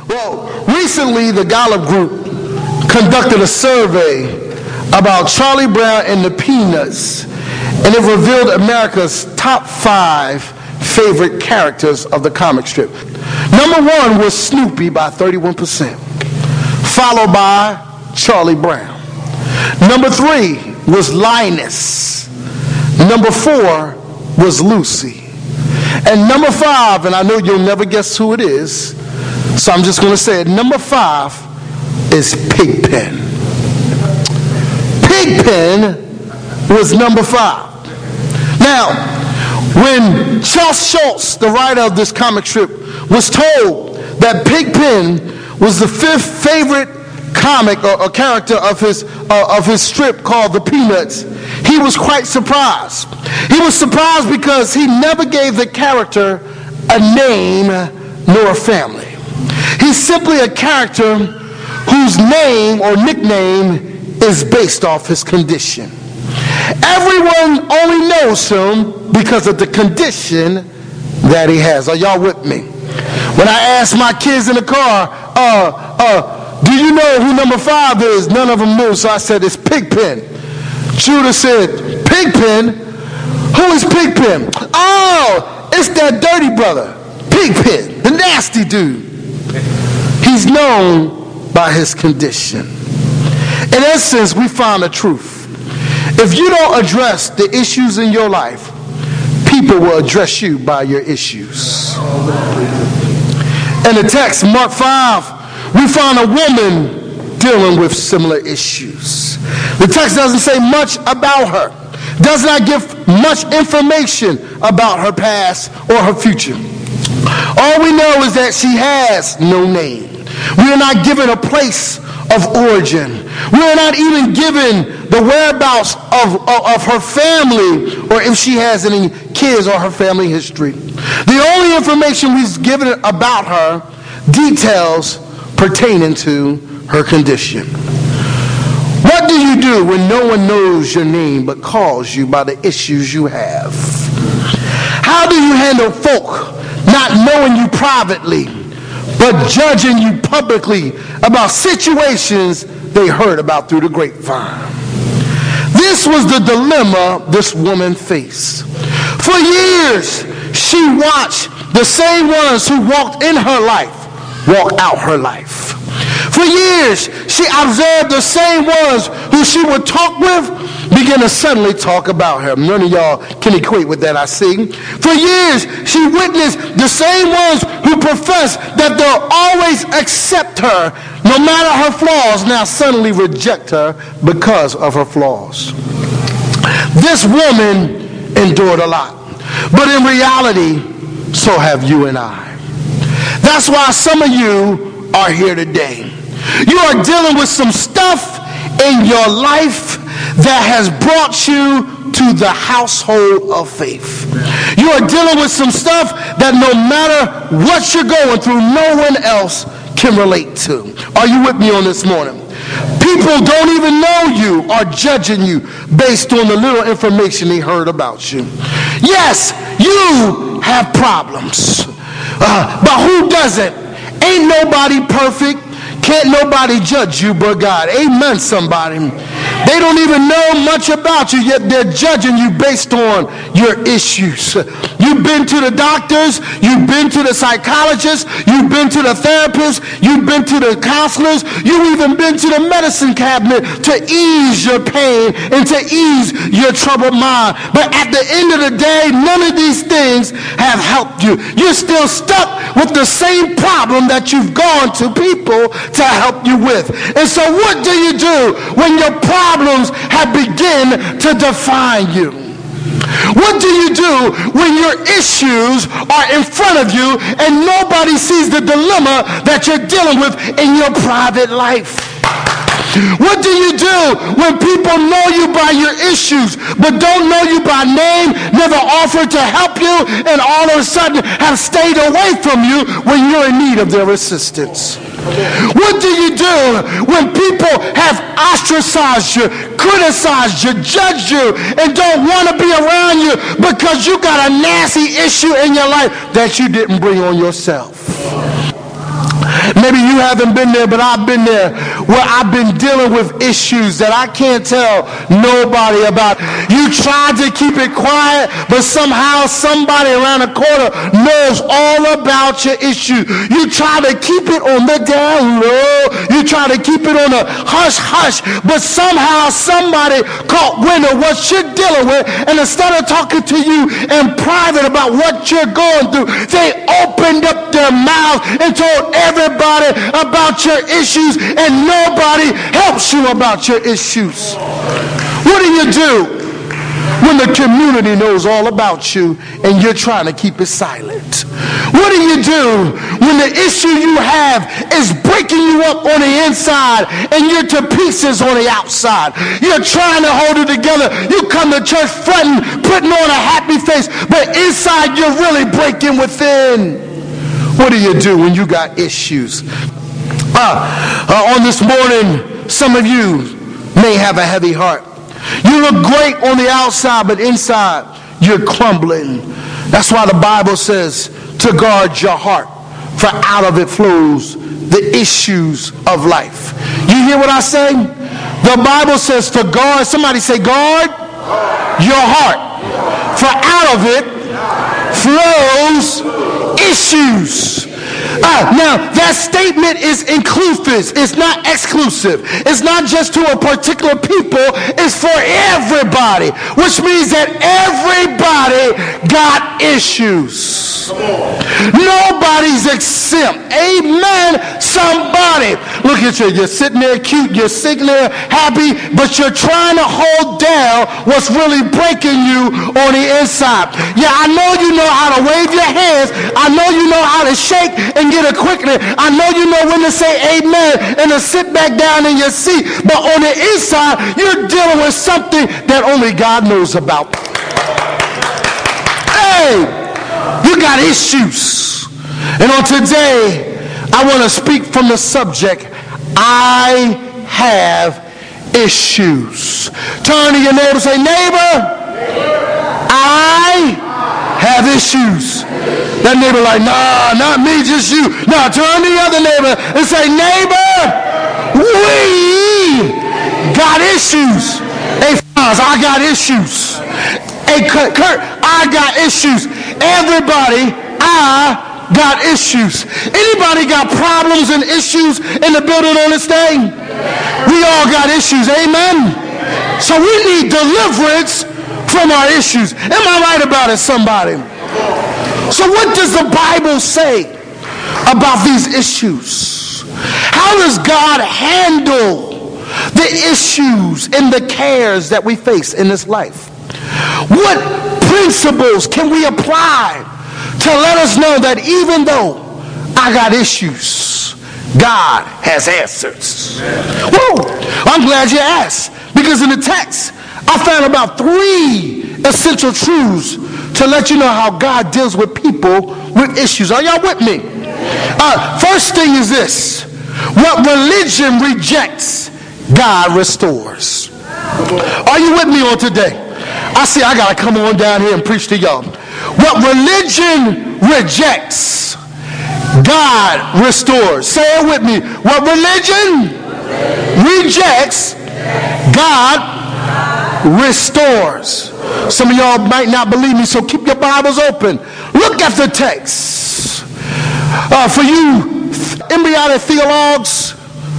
Well, recently the Gallup Group conducted a survey about Charlie Brown and the Peanuts, and it revealed America's top 5 favorite characters of the comic strip. Number 1 was Snoopy by 31%, followed by Charlie Brown. Number 3 was Linus. Number 4 was Lucy. And number 5, and I know you'll never guess who it is, so I'm just going to say it. Number 5 is Pigpen. Pigpen was number 5. Now, when Charles Schulz, the writer of this comic strip, was told that Pigpen was the 5th favorite comic or character of his strip called The Peanuts, he was quite surprised. He was surprised because he never gave the character a name nor a family. He's simply a character whose name or nickname is based off his condition. Everyone only knows him because of the condition that he has. Are y'all with me? When I ask my kids in the car, do you know who number 5 is? None of them knew, so I said, it's Pigpen. Judah said, Pigpen? Who is Pigpen? Oh, it's that dirty brother, Pigpen, the nasty dude. He's known by his condition. In essence, we found the truth. If you don't address the issues in your life, people will address you by your issues. In the text, Mark 5, we found a woman dealing with similar issues. The text doesn't say much about her, does not give much information about her past or her future. All we know is that she has no name. We are not given a place of origin. We are not even given the whereabouts of her family, or if she has any kids or her family history. The only information we've given about her, details pertaining to her condition. What do you do when no one knows your name but calls you by the issues you have? How do you handle folk not knowing you privately but judging you publicly about situations they heard about through the grapevine? This was the dilemma this woman faced. For years, she watched the same ones who walked in her life walk out her life. For years, she observed the same ones who she would talk with begin to suddenly talk about her. None of y'all can equate with that, I see. For years, she witnessed the same ones who profess that they'll always accept her no matter her flaws, now suddenly reject her because of her flaws. This woman endured a lot. But in reality, so have you and I. That's why some of you are here today. You are dealing with some stuff in your life that has brought you to the household of faith. You are dealing with some stuff that no matter what you're going through, no one else can relate to. Are you with me on this morning? People don't even know you, are judging you based on the little information they heard about you. Yes, you have problems, but who doesn't? Ain't nobody perfect. Can't nobody judge you but God. Amen, somebody. They don't even know much about you, yet they're judging you based on your issues. You've been to the doctors, you've been to the psychologists, you've been to the therapists, you've been to the counselors, you've even been to the medicine cabinet to ease your pain and to ease your troubled mind. But at the end of the day, none of these things have helped you. You're still stuck with the same problem that you've gone to people to help you with. And so what do you do when your problems have begun to define you? What do you do when your issues are in front of you and nobody sees the dilemma that you're dealing with in your private life? What do you do when people know you by your issues but don't know you by name, never offered to help you, and all of a sudden have stayed away from you when you're in need of their assistance? What do you do when people have ostracized you, criticized you, judged you, and don't want to be around you because you got a nasty issue in your life that you didn't bring on yourself? Maybe you haven't been there, but I've been there, where I've been dealing with issues that I can't tell nobody about. You tried to keep it quiet, but somehow somebody around the corner knows all about your issue. You try to keep it on the down low. You try to keep it on the hush hush, but somehow somebody caught wind of what you're dealing with, and instead of talking to you in private about what you're going through, they opened up their mouth and told everybody about your issues, and nobody helps you about your issues. What do you do when the community knows all about you and you're trying to keep it silent? What do you do when the issue you have is breaking you up on the inside and you're to pieces on the outside? You're trying to hold it together. You come to church fronting, putting on a happy face, but inside you're really breaking within. What do you do when you got issues? On this morning, some of you may have a heavy heart. You look great on the outside, but inside you're crumbling. That's why the Bible says to guard your heart, for out of it flows the issues of life. You hear what I say? The Bible says to guard. Somebody say guard your heart, for out of it flows issues. Now, that statement is inclusive. It's not exclusive. It's not just to a particular people. It's for everybody, which means that everybody got issues. Nobody's exempt. Amen. Somebody. Look at you. You're sitting there cute. You're sitting there happy, but you're trying to hold down what's really breaking you on the inside. Yeah, I know you know how to wave your hands. I know you know how to shake and get a quickening. I know you know when to say amen and to sit back down in your seat. But on the inside, you're dealing with something that only God knows about. Hey, you got issues. And on today, I want to speak from the subject, I have issues. Turn to your neighbor and say, neighbor, I have issues. That neighbor like, nah, not me, just you. Now turn to the other neighbor and say, neighbor, we got issues. Hey, Franz, I got issues. Hey, Kurt, I got issues. Everybody, I got issues. Anybody got problems and issues in the building on this day? We all got issues, amen? So we need deliverance from our issues. Am I right about it, somebody? So what does the Bible say about these issues? How does God handle the issues and the cares that we face in this life? What principles can we apply to let us know that even though I got issues, God has answers? Whoa! I'm glad you asked, because in the text I found about 3 essential truths to let you know how God deals with people with issues. Are y'all with me? First thing is this: what religion rejects, God restores. Are you with me on today? I see I gotta come on down here and preach to y'all. What religion rejects, God restores. Say it with me. What religion rejects, God restores. Some of y'all might not believe me, so keep your Bibles open. Look at the text. For you embryonic theologues,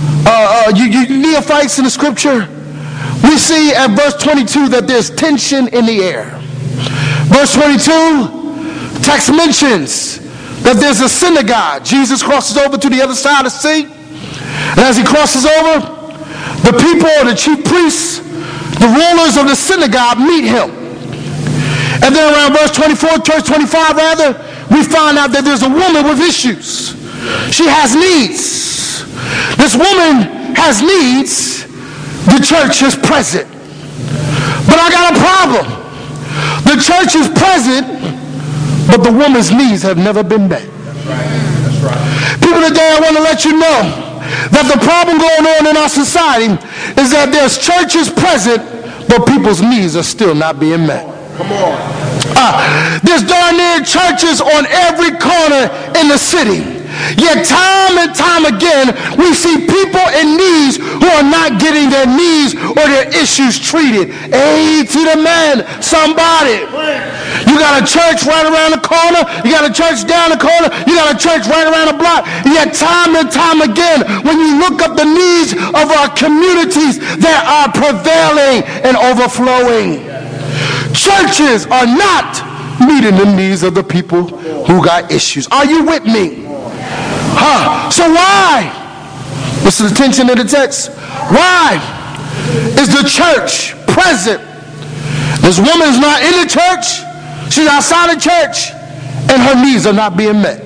you neophytes in the scripture, we see at verse 22 that there's tension in the air. Verse 22, text mentions that there's a synagogue. Jesus crosses over to the other side of the sea. And as he crosses over, the people, the chief priests, the rulers of the synagogue meet him. And then around verse 24, verse 25 rather, we find out that there's a woman with issues. She has needs. This woman has needs. The church is present. But I got a problem. The church is present, but the woman's needs have never been met. That's right. People today, I want to let you know that the problem going on in our society is that there's churches present, but people's needs are still not being met. Come on. There's darn near churches on every corner in the city. Yet time and time again, again, we see people in needs who are not getting their needs or their issues treated. Hey, to the man, somebody. You got a church right around the corner. You got a church down the corner. You got a church right around the block. Yet time and time again, when you look up the needs of our communities, they are prevailing and overflowing. Churches are not meeting the needs of the people who got issues. Are you with me? So why? This is the tension in the text. Why is the church present? This woman's not in the church. She's outside the church, and her needs are not being met.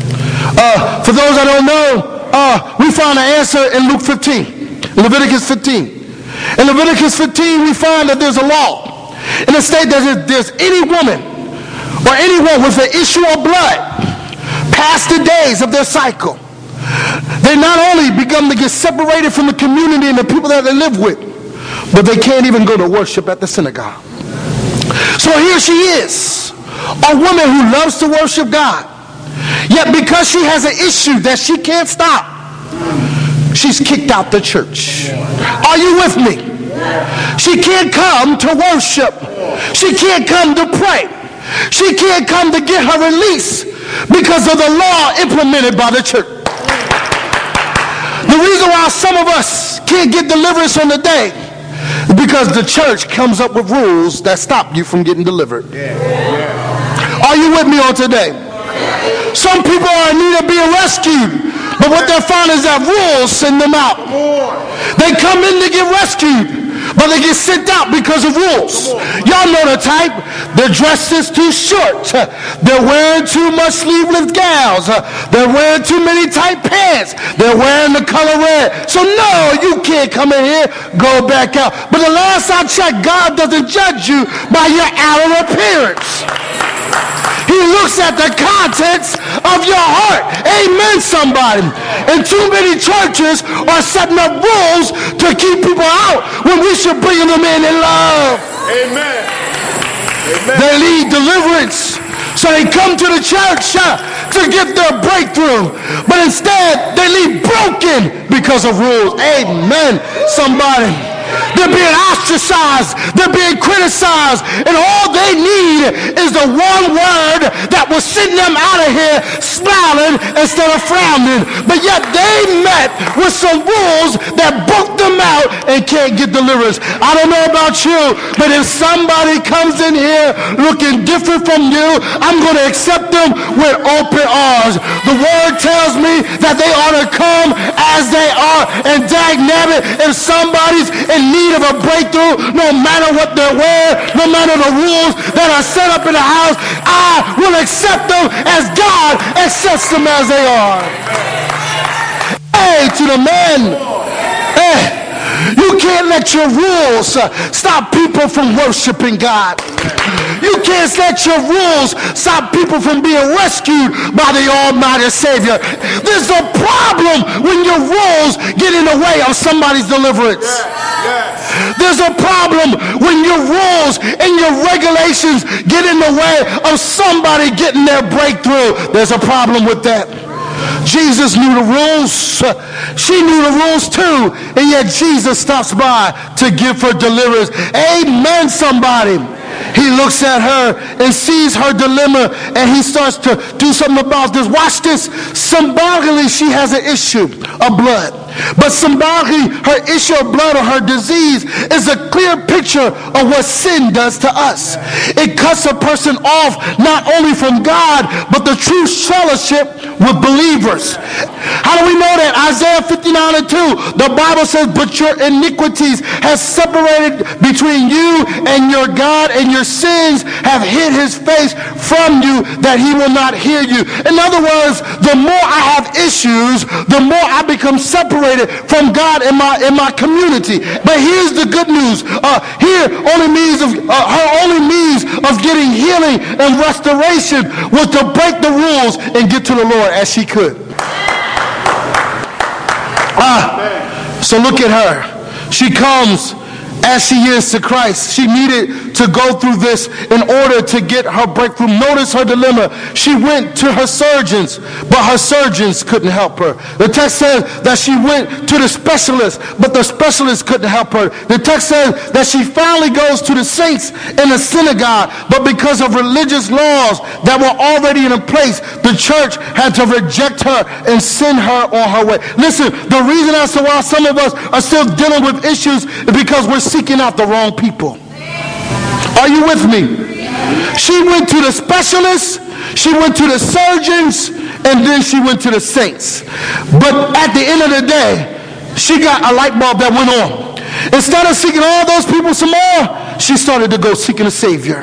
For those that don't know, we found an answer in Luke 15, Leviticus 15. In Leviticus 15, we find that there's a law in the state that if there's any woman or anyone with an issue of blood past the days of their cycle, they not only become to get separated from the community and the people that they live with, but they can't even go to worship at the synagogue. So here she is, a woman who loves to worship God, yet because she has an issue that she can't stop, she's kicked out the church. Are you with me? She can't come to worship. She can't come to pray. She can't come to get her release because of the law implemented by the church. The reason why some of us can't get deliverance on the day is because the church comes up with rules that stop you from getting delivered. Are you with me on today? Some people are in need of being rescued, but what they find is that rules send them out. They come in to get rescued, but they get sent out because of rules. Y'all know the type. Their dress is too short. They're wearing too much sleeveless gowns. They're wearing too many tight pants. They're wearing the color red. So no, you can't come in here, go back out. But the last I checked, God doesn't judge you by your outer appearance. He looks at the contents of your heart. Amen, somebody. And too many churches are setting up rules to keep people out when we should bring them in love. Amen. Amen. They need deliverance. So they come to the church to get their breakthrough. But instead, they leave broken because of rules. Amen, somebody. They're being ostracized. They're being criticized. And all they need is the one word that will send them out of here smiling instead of frowning. But yet they met with some rules that broke them out and can't get deliverance. I don't know about you, but if somebody comes in here looking different from you, I'm going to accept them with open arms. The word tells me that they ought to come as they are. And dagnabbit, if somebody's in need of a breakthrough, no matter what they're wearing, no matter the rules that are set up in the house, I will accept them as God accepts them as they are. Hey, to the men. Hey. You can't let your rules stop people from worshiping God. You can't let your rules stop people from being rescued by the Almighty Savior. There's a problem when your rules get in the way of somebody's deliverance. There's a problem when your rules and your regulations get in the way of somebody getting their breakthrough. There's a problem with that. Jesus knew the rules. She knew the rules too. And yet Jesus stops by to give her deliverance. Amen, somebody. He looks at her and sees her dilemma, and he starts to do something about this. Watch this. Symbolically, she has an issue of blood. But symbolically, her issue of blood or her disease is a clear picture of what sin does to us. It cuts a person off not only from God, but the true fellowship with believers. How do we know that? Isaiah 59:2, the Bible says, but your iniquities have separated between you and your God, and your sins have hid his face from you that he will not hear you. In other words, the more I have issues, the more I become separated from God in my community. But here's the good news. Her only means of getting healing and restoration was to break the rules and get to the Lord as she could. So look at her. She comes as she is to Christ. She needed to go through this in order to get her breakthrough. Notice her dilemma. She went to her surgeons, but her surgeons couldn't help her. The text says that she went to the specialist, but the specialist couldn't help her. The text says that she finally goes to the saints in the synagogue, but because of religious laws that were already in place, the church had to reject her and send her on her way. Listen, the reason as to why some of us are still dealing with issues is because we're seeking out the wrong people. Are you with me? She went to the specialists, she went to the surgeons, and then she went to the saints. But at the end of the day, she got a light bulb that went on. Instead of seeking all those people some more, she started to go seeking a Savior.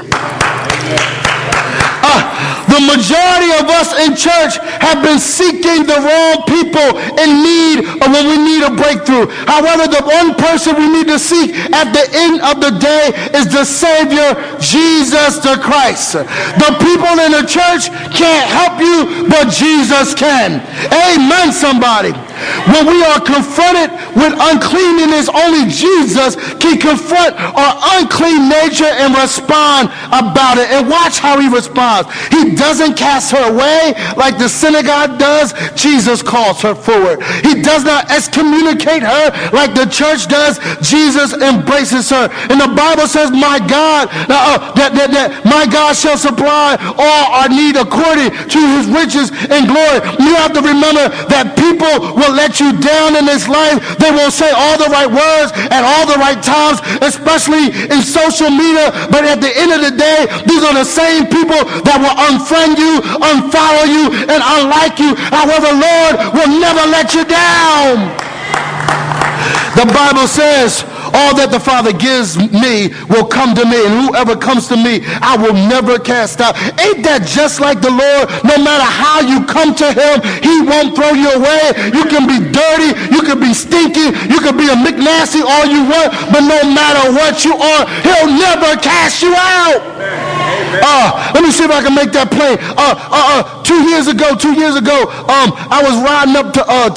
The majority of us in church have been seeking the wrong people in need of when we need a breakthrough. However, the one person we need to seek at the end of the day is the Savior, Jesus the Christ. The people in the church can't help you, but Jesus can. Amen, somebody. When we are confronted with uncleanness, only Jesus can confront our unclean nature and respond about it. And watch how he responds. He doesn't cast her away like the synagogue does. Jesus calls her forward. He does not excommunicate her like the church does. Jesus embraces her. And the Bible says, my God, that my God shall supply all our need according to his riches and glory. You have to remember that people will let you down in this life. They will say all the right words at all the right times, especially in social media. But at the end of the day, these are the same people that will unfriend you, unfollow you, and unlike you. However, Lord will never let you down. The Bible says, all that the Father gives me will come to me, and whoever comes to me, I will never cast out. Ain't that just like the Lord? No matter how you come to him, he won't throw you away. You can be dirty, you can be stinky, you can be a McNasty all you want, but no matter what you are, he'll never cast you out. Let me see if I can make that plain. 2 years ago, I was riding up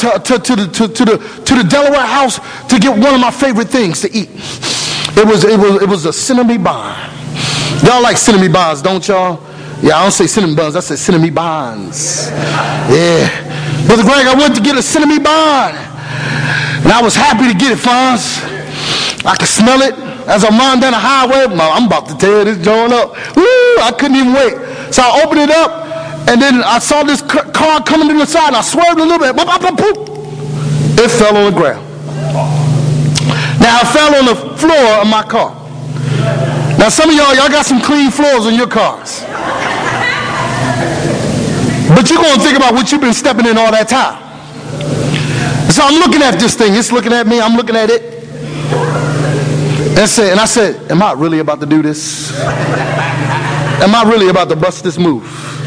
to the Delaware House to get one of my favorite things to eat. It was a cinnamon bun. Y'all like cinnamon buns, don't y'all? Yeah, I don't say cinnamon buns, I say cinnamon buns. Yeah. Brother Greg, I went to get a cinnamon bun. And I was happy to get it, Fonz. I could smell it. As I'm riding down the highway, I'm about to tear this joint up. Woo! I couldn't even wait. So I opened it up, and then I saw this car coming to the side, and I swerved a little bit. It fell on the ground. Now, I fell on the floor of my car. Now, some of y'all got some clean floors in your cars. But you're going to think about what you've been stepping in all that time. So I'm looking at this thing. It's looking at me. I'm looking at it. And I said, am I really about to do this? Am I really about to bust this move?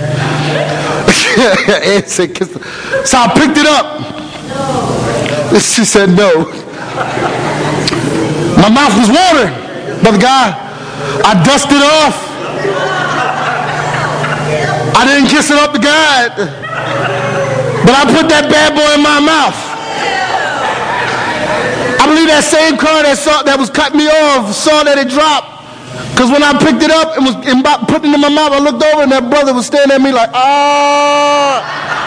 So I picked it up. She said, no. My mouth was watering. Brother Guy, I dusted it off. I didn't kiss it up to God. But I put that bad boy in my mouth. I believe that same car that was cutting me off saw that it dropped. Because when I picked it up and was about putting it in my mouth, I looked over and that brother was staring at me like, ah.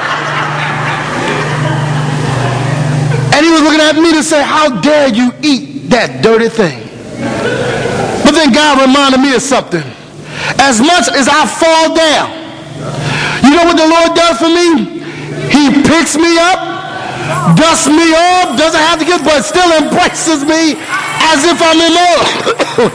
And he was looking at me to say, how dare you eat that dirty thing? But then God reminded me of something. As much as I fall down, you know what the Lord does for me? He picks me up, dusts me off, doesn't have to get, but still embraces me as if I'm in love.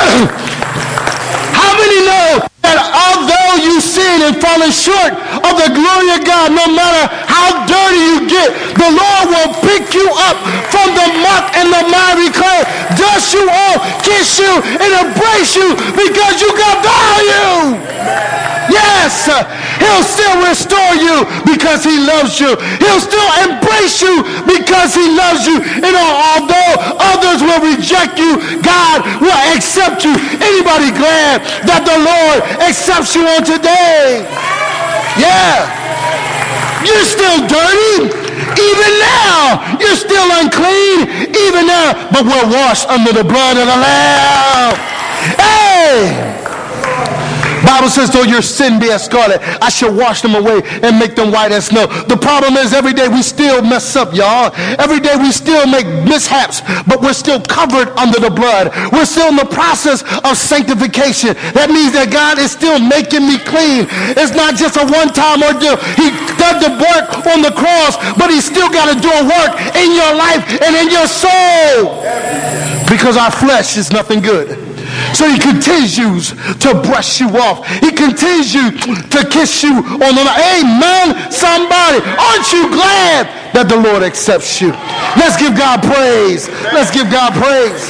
How many know that although you sin and falling short of the glory of God, no matter how dirty you get, the Lord will pick you up from the muck and the miry clay, dust you off, kiss you, and embrace you because you got value. Yes, he'll still restore you because he loves you. He'll still embrace you because he loves you. And although others will reject you, God will accept you. Anybody glad that the Lord accepts you on today? Yeah. You're still dirty. Even now, you're still still unclean even now, but we're washed under the blood of the Lamb. Hey! Bible says, though your sin be as scarlet, I shall wash them away and make them white as snow. The problem is every day we still mess up, y'all. Every day we still make mishaps, but we're still covered under the blood. We're still in the process of sanctification. That means that God is still making me clean. It's not just a one-time ordeal. He did the work on the cross, but he's still got to do a work in your life and in your soul, because our flesh is nothing good. So he continues to brush you off. He continues to kiss you on the lips. Amen, somebody. Aren't you glad that the Lord accepts you? Let's give God praise. Let's give God praise.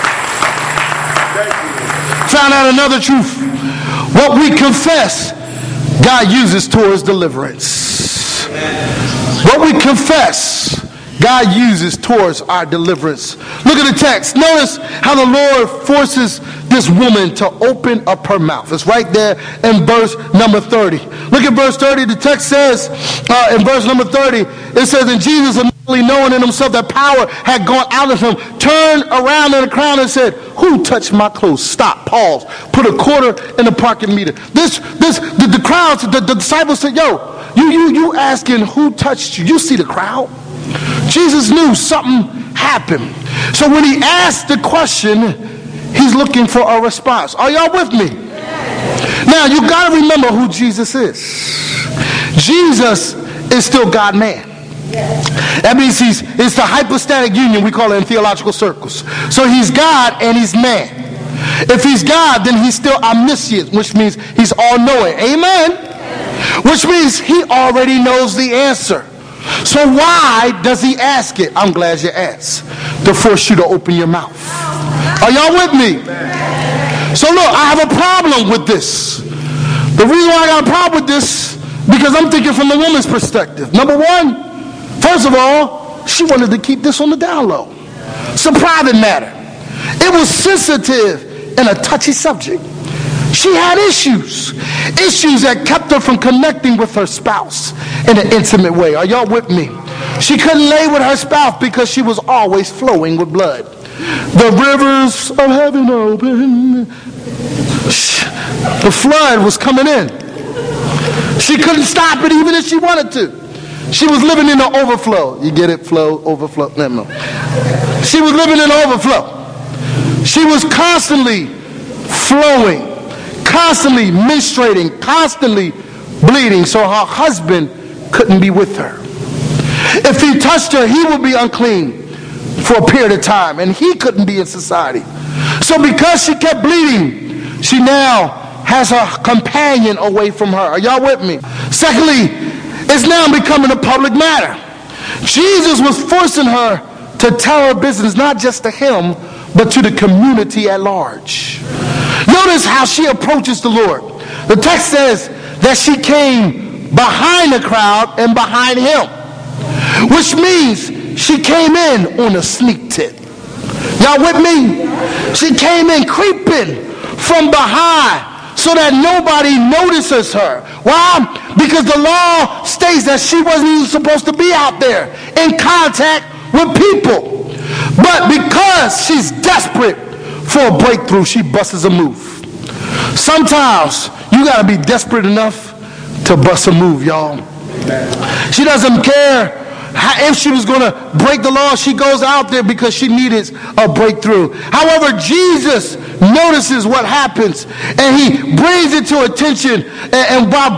Found out another truth. What we confess, God uses towards deliverance. What we confess, God uses towards our deliverance. Look at the text. Notice how the Lord forces this woman to open up her mouth. It's right there in verse number 30. Look at verse 30. The text says, in verse number 30, it says, and Jesus, immediately knowing in himself that power had gone out of him, turned around in the crowd and said, who touched my clothes? Stop, pause, put a quarter in the parking meter. The crowds, the disciples said, yo, you asking who touched you? You see the crowd? Jesus knew something happened. So when he asked the question, he's looking for a response. Are y'all with me? Now, you got to remember who Jesus is. Jesus is still God-man. That means it's the hypostatic union, we call it in theological circles. So he's God and he's man. If he's God, then he's still omniscient, which means he's all-knowing. Amen? Which means he already knows the answer. So why does he ask it? I'm glad you asked. To force you to open your mouth. Are y'all with me? So look, I have a problem with this. The reason why I got a problem with this, because I'm thinking from the woman's perspective. Number one, first of all, she wanted to keep this on the down low. It's a private matter. It was sensitive and a touchy subject. She had issues that kept her from connecting with her spouse in an intimate way. Are y'all with me? She couldn't lay with her spouse because she was always flowing with blood. The rivers of heaven open. The flood was coming in. She couldn't stop it even if she wanted to. She was living in the overflow. You get it? Flow, overflow. No. She was living in the overflow. She was constantly flowing, constantly menstruating, constantly bleeding, so her husband couldn't be with her. If he touched her, he would be unclean for a period of time, and he couldn't be in society. So because she kept bleeding, she now has her companion away from her. Are y'all with me? Secondly, it's now becoming a public matter. Jesus was forcing her to tell her business, not just to him, but to the community at large. Notice how she approaches the Lord. The text says that she came behind the crowd and behind him, which means she came in on a sneak tip. Y'all with me? She came in creeping from behind so that nobody notices her. Why? Because the law states that she wasn't even supposed to be out there in contact with people. But because she's desperate for a breakthrough, she busts a move. Sometimes you got to be desperate enough to bust a move, y'all. She doesn't care if she was going to break the law. She goes out there because she needed a breakthrough. However, Jesus notices what happens and he brings it to attention. And by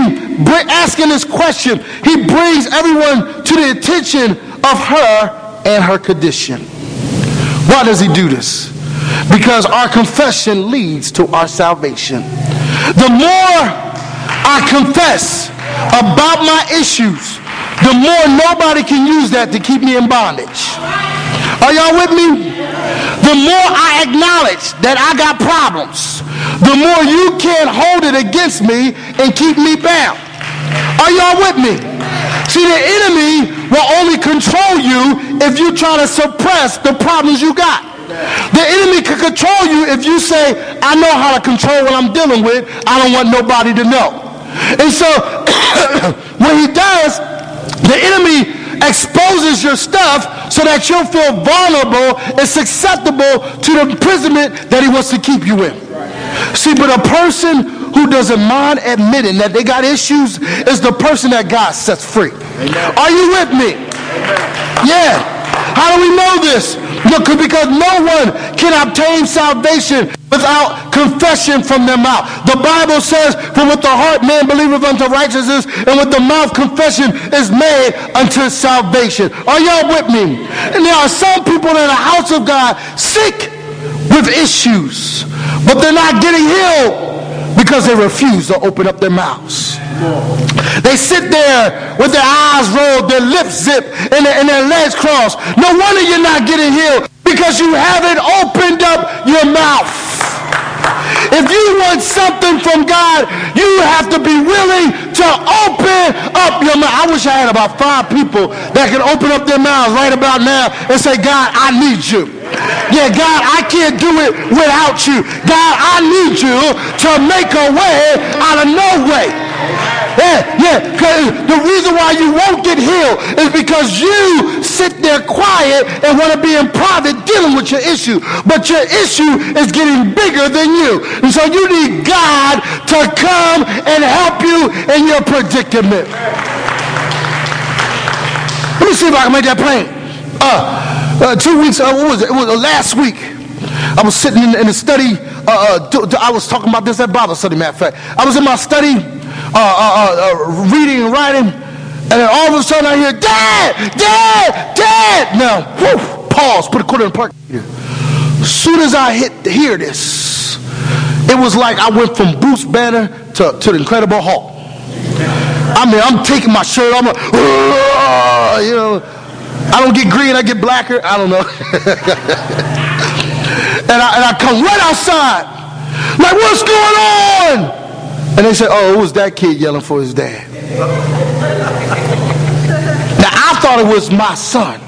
asking this question, he brings everyone to the attention of her and her condition. Why does he do this? Because our confession leads to our salvation. The more I confess about my issues, the more nobody can use that to keep me in bondage. Are y'all with me? The more I acknowledge that I got problems, the more you can't hold it against me and keep me bound. Are y'all with me? See, the enemy will only control you if you try to suppress the problems you got. The enemy can control you if you say, I know how to control what I'm dealing with. I don't want nobody to know. And so when he does, the enemy exposes your stuff so that you'll feel vulnerable and susceptible to the imprisonment that he wants to keep you in. See, but a person who doesn't mind admitting that they got issues is the person that God sets free. Amen. Are you with me? Amen. Yeah. How do we know this? Look, because no one can obtain salvation without confession from their mouth. The Bible says, for with the heart man believeth unto righteousness, and with the mouth confession is made unto salvation. Are y'all with me? And there are some people in the house of God sick with issues, but they're not getting healed because they refuse to open up their mouths. They sit there with their eyes rolled, their lips zipped, and their legs crossed. No wonder you're not getting healed, because you haven't opened up your mouth. If you want something from God, you have to be willing to open up your mouth. I wish I had about 5 people that can open up their mouths right about now and say, God, I need you. Yeah, God, I can't do it without you. God, I need you to make a way out of no way. Yeah, because the reason why you won't get healed is because you sit there quiet and want to be in private dealing with your issue. But your issue is getting bigger than you. And so you need God to come and help you in your predicament. Let me see if I can make that plain. 2 weeks, what was it? It was last week. I was sitting in the study. I was talking about this at Bible study, matter of fact. I was in my study, reading and writing, and then all of a sudden I hear, Dad, Dad, Dad. Now, whew, pause, put a quarter in the park. As soon as I hear this, it was like I went from Bruce Banner to the Incredible Hulk. I mean, I'm taking my shirt off, you know. I don't get green, I get blacker. I don't know. and I come right outside. Like, what's going on? And they said, oh, it was that kid yelling for his dad. Now, I thought it was my son.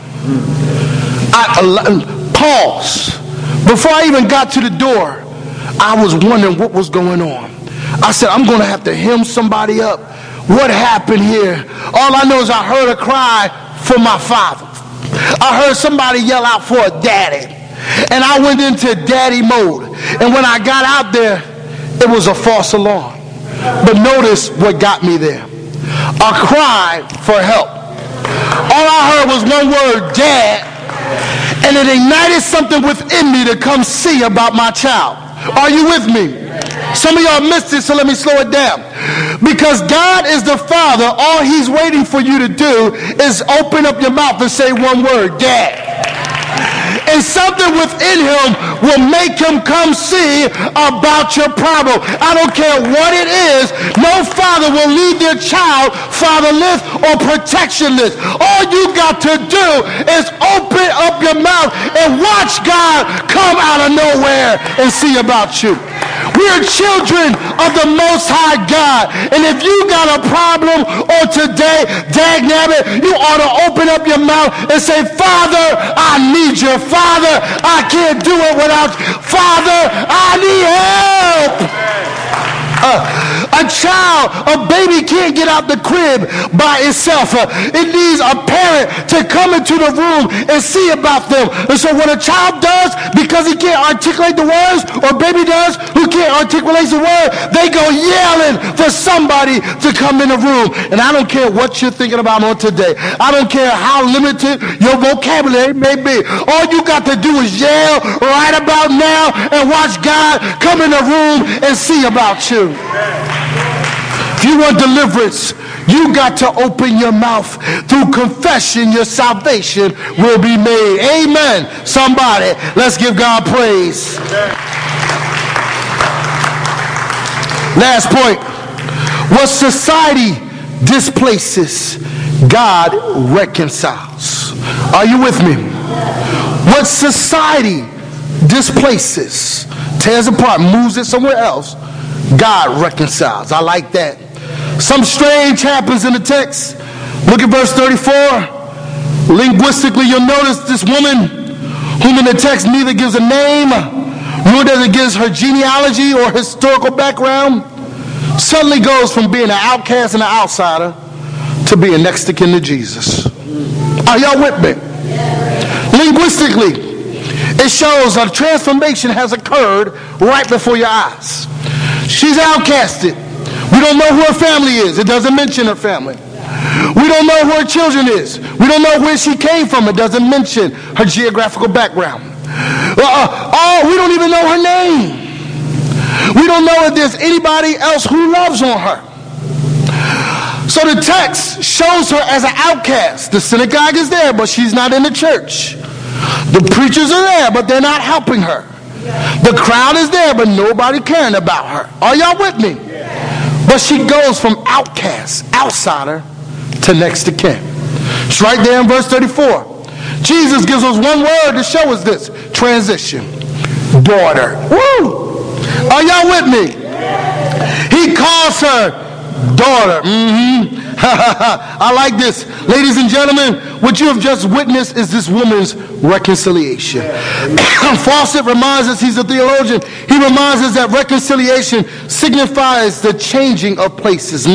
Pause. Before I even got to the door, I was wondering what was going on. I said, I'm going to have to hem somebody up. What happened here? All I know is I heard a cry for my father. I heard somebody yell out for a daddy. And I went into daddy mode. And when I got out there, it was a false alarm. But notice what got me there. A cry for help. All I heard was one word, Dad. And it ignited something within me to come see about my child. Are you with me? Some of y'all missed it, so let me slow it down. Because God is the Father, all he's waiting for you to do is open up your mouth and say one word, Dad. And something within him will make him come see about your problem. I don't care what it is. No father will leave their child fatherless or protectionless. All you got to do is open up your mouth and watch God come out of nowhere and see about you. We are children of the Most High God. And if you got a problem on today, dagnabbit, you ought to open up your mouth and say, Father, I need you. Father, I can't do it without you. Father, I need help. A baby can't get out the crib by itself. It needs a parent to come into the room and see about them. And so when a child does, because he can't articulate the words, or baby does, who can't articulate the word, they go yelling for somebody to come in the room. And I don't care what you're thinking about on today. I don't care how limited your vocabulary may be. All you got to do is yell right about now and watch God come in the room and see about you. If you want deliverance, you got to open your mouth. Through confession, your salvation will be made. Amen. Somebody, let's give God praise. Last point. What society displaces, God reconciles. Are you with me? What society displaces, tears apart, moves it somewhere else, God reconciles. I like that. Some strange happens in the text. Look at verse 34. Linguistically, you'll notice this woman, whom in the text neither gives a name, nor does it give her genealogy or historical background, suddenly goes from being an outcast and an outsider to being next to kin to Jesus. Are y'all with me? Linguistically, it shows a transformation has occurred right before your eyes. She's outcasted. We don't know who her family is. It doesn't mention her family. We don't know who her children is. We don't know where she came from. It doesn't mention her geographical background. We don't even know her name. We don't know if there's anybody else who loves on her. So the text shows her as an outcast. The synagogue is there, but she's not in the church. The preachers are there, but they're not helping her. The crowd is there, but nobody caring about her. Are y'all with me? But she goes from outcast, outsider, to next to kin. It's right there in verse 34. Jesus gives us one word to show us this. Transition. Daughter. Woo! Are y'all with me? He calls her daughter. I like this. Ladies and gentlemen, what you have just witnessed is this woman's reconciliation. Fawcett reminds us, he's a theologian, he reminds us that reconciliation signifies the changing of places.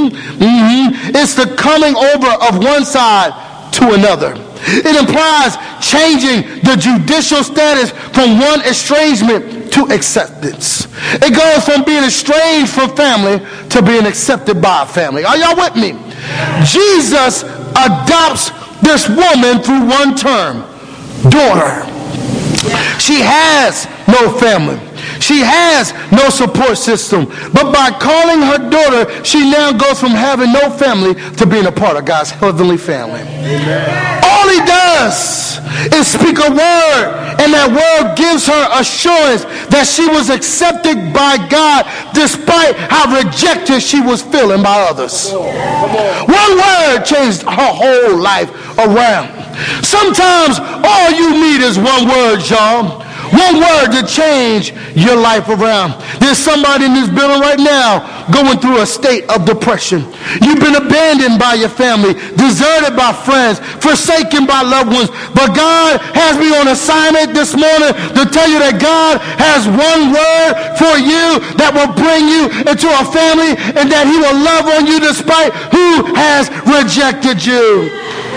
It's the coming over of one side to another. It implies changing the judicial status from one estrangement to acceptance. It goes from being estranged from family to being accepted by a family. Are y'all with me? Jesus adopts this woman through one term, daughter. She has no family. She has no support system. But by calling her daughter, she now goes from having no family to being a part of God's heavenly family. Amen. All he does is speak a word, and that word gives her assurance that she was accepted by God despite how rejected she was feeling by others. One word changed her whole life around. Sometimes all you need is one word, y'all. One word to change your life around. There's somebody in this building right now going through a state of depression. You've been abandoned by your family, deserted by friends, forsaken by loved ones. But God has me on assignment this morning to tell you that God has one word for you that will bring you into a family, and that he will love on you despite who has rejected you.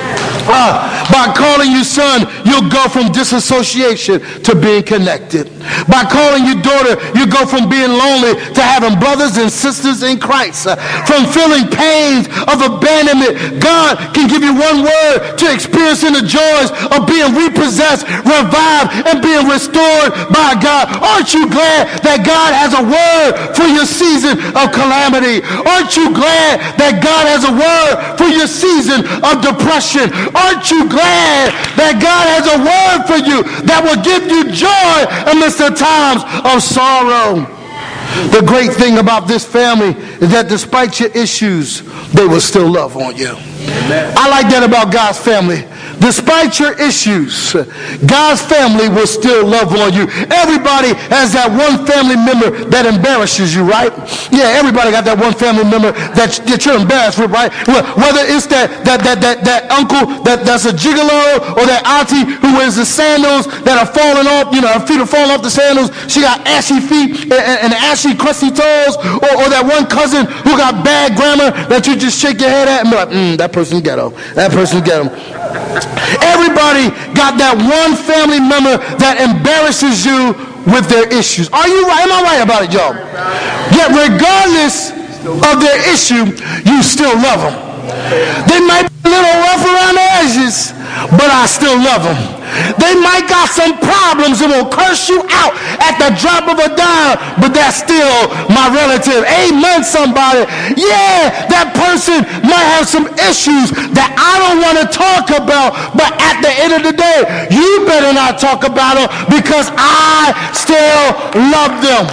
By calling you son, you'll go from disassociation to being connected. By calling you daughter, you go from being lonely to having brothers and sisters in Christ. From feeling pains of abandonment, God can give you one word to experiencing the joys of being repossessed, revived, and being restored by God. Aren't you glad that God has a word for your season of calamity? Aren't you glad that God has a word for your season of depression? Aren't you glad that God has a word for you that will give you joy amidst the times of sorrow? The great thing about this family is that despite your issues, they will still love on you. Amen. I like that about God's family. Despite your issues, God's family will still love on you. Everybody has that one family member that embarrasses you, right? Yeah, everybody got that one family member that you're embarrassed with, right? Whether it's that uncle that's a gigolo, or that auntie who wears the sandals that are falling off, her feet are falling off the sandals. She got ashy feet and ashy, crusty toes, or that one cousin who got bad grammar that you just shake your head at and be like, that person's ghetto. That person's ghetto. Everybody got that one family member that embarrasses you with their issues. Are you right? Am I right about it, y'all? Yet regardless of their issue, you still love them. They might be a little rough around the edges, but I still love them. They might got some problems and will curse you out at the drop of a dime, but that's still my relative. Amen, somebody. Yeah, that person might have some issues that I don't want to talk about, but at the end of the day, you better not talk about them, because I still love them.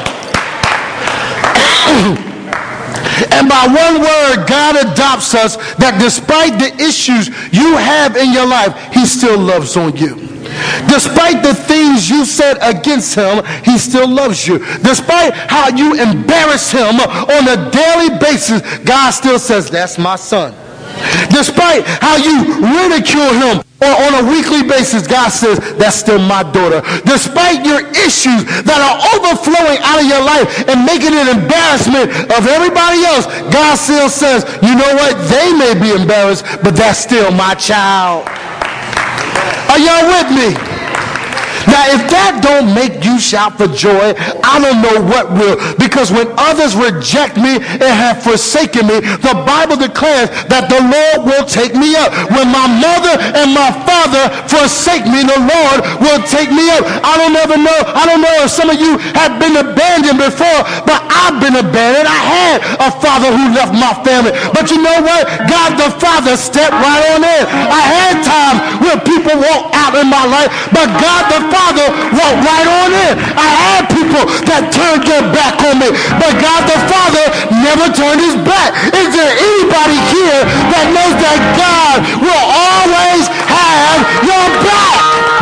And by one word, God adopts us, that despite the issues you have in your life, he still loves on you. Despite the things you said against him, he still loves you. Despite how you embarrass him on a daily basis, God still says, that's my son. Despite how you ridicule him on a weekly basis, God says, that's still my daughter. Despite your issues that are overflowing out of your life and making it an embarrassment of everybody else, God still says, you know what? They may be embarrassed, but that's still my child. Are y'all with me? Now, if that don't make you shout for joy, I don't know what will. Because when others reject me and have forsaken me, the Bible declares that the Lord will take me up. When my mother and my father forsake me, the Lord will take me up. I don't know if some of you have been abandoned before, but I've been abandoned. I had a father who left my family. But you know what? God the Father stepped right on in. I had times where people walked out in my life, but God the Father walked right on in. I had people that turned their back on me, but God the Father never turned his back. Is there anybody here that knows that God will always have your back?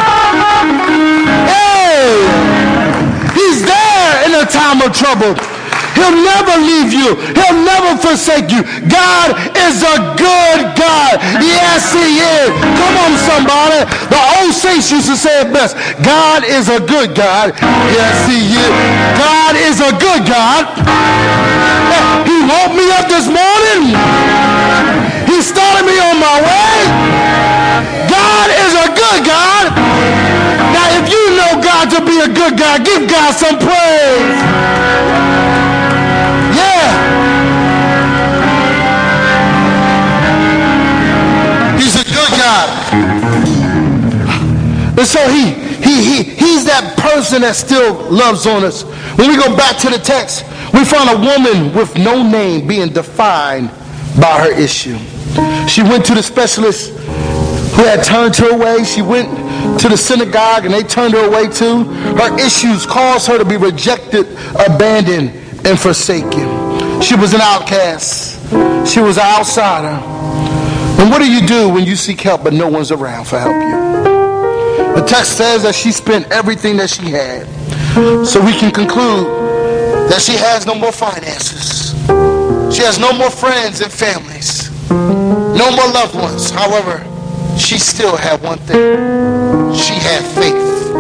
Hey, he's there in a time of trouble. He'll never leave you. He'll never forsake you. God is a good God. Yes, he is. Come on, somebody. The old saints used to say it best. God is a good God. Yes, he is. God is a good God. He woke me up this morning. He started me on my way. God is a good God. Now, if you know God to be a good God, give God some praise. He's a good God. And so he's that person that still loves on us. When we go back to the text, we find a woman with no name being defined by her issue. She went to the specialist who had turned her away. She went to the synagogue and they turned her away too. Her issues caused her to be rejected, abandoned, and forsaken. She was an outcast. She was an outsider. And what do you do when you seek help but no one's around for help you? The text says that she spent everything that she had. So we can conclude that she has no more finances. She has no more friends and families. No more loved ones. However, she still had one thing. She had faith.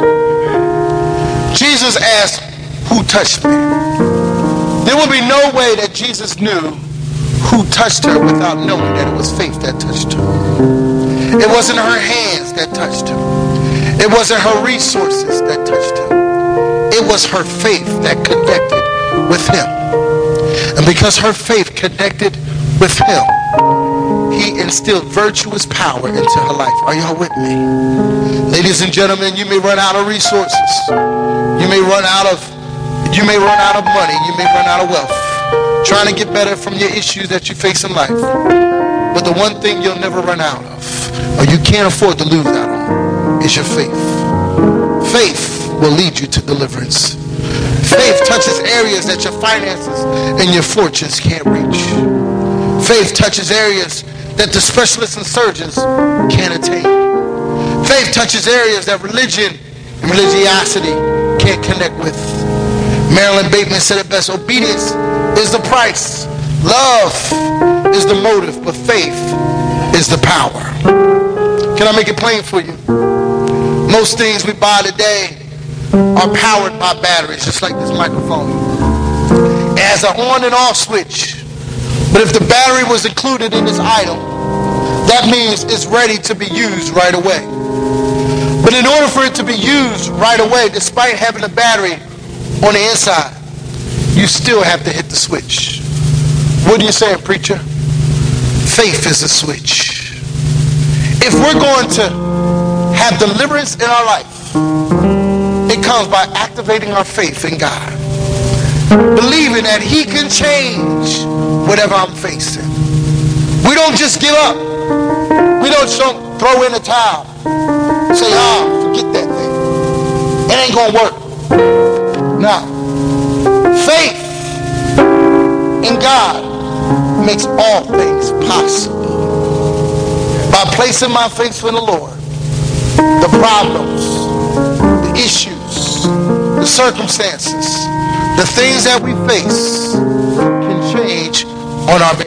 Jesus asked, "Who touched me?" There would be no way that Jesus knew who touched her without knowing that it was faith that touched her. It wasn't her hands that touched her. It wasn't her resources that touched her. It was her faith that connected with him. And because her faith connected with him, he instilled virtuous power into her life. Are y'all with me? Ladies and gentlemen, you may run out of resources. You may run out of money. You may run out of wealth. Trying to get better from your issues that you face in life. But the one thing you'll never run out of, or you can't afford to lose out on, is your faith. Faith will lead you to deliverance. Faith touches areas that your finances and your fortunes can't reach. Faith touches areas that the specialists and surgeons can't attain. Faith touches areas that religion and religiosity can't connect with. Marilyn Bateman said it best: obedience is the price, love is the motive, but faith is the power. Can I make it plain for you? Most things we buy today are powered by batteries, just like this microphone. It has an on and off switch. But if the battery was included in this item, that means it's ready to be used right away. But in order for it to be used right away, despite having a battery on the inside, you still have to hit the switch. What are you saying, preacher? Faith is a switch. If we're going to have deliverance in our life, it comes by activating our faith in God. Believing that he can change whatever I'm facing. We don't just give up. We don't throw in the towel. Say, forget that thing. It ain't going to work. No. Faith in God makes all things possible. By placing my faith in the Lord, the problems, the issues, the circumstances, the things that we face can change on our